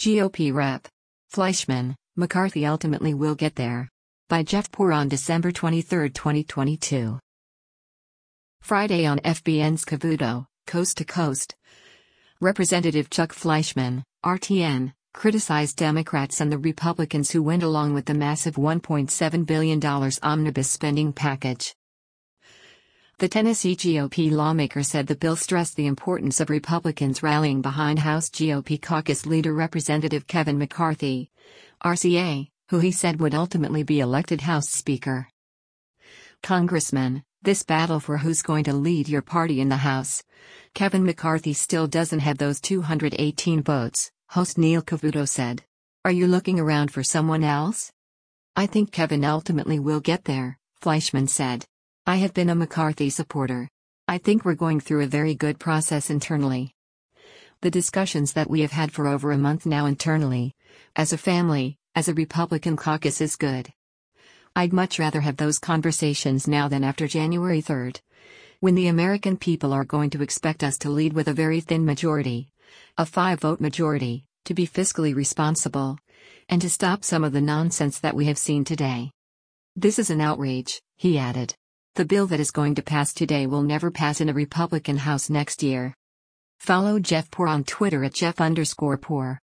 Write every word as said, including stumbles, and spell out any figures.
G O P Rep. Fleischman, McCarthy ultimately will get there. By Jeff Poor on December twenty-third, twenty twenty-two. Friday on F B N's Cavuto, Coast to Coast. Representative Chuck Fleischman, R T N, criticized Democrats and the Republicans who went along with the massive one point seven billion dollars omnibus spending package. The Tennessee G O P lawmaker said the bill stressed the importance of Republicans rallying behind House G O P caucus leader Representative Kevin McCarthy, R C A, who he said would ultimately be elected House Speaker. Congressman, this battle for who's going to lead your party in the House. Kevin McCarthy still doesn't have those two hundred eighteen votes, host Neil Cavuto said. Are you looking around for someone else? I think Kevin ultimately will get there, Fleischman said. I have been a McCarthy supporter. I think we're going through a very good process internally. The discussions that we have had for over a month now internally, as a family, as a Republican caucus is good. I'd much rather have those conversations now than after January third, when the American people are going to expect us to lead with a very thin majority, a five-vote majority, to be fiscally responsible, and to stop some of the nonsense that we have seen today. This is an outrage, he added. The bill that is going to pass today will never pass in a Republican House next year. Follow Jeff Poor on Twitter at Jeff underscore Poor.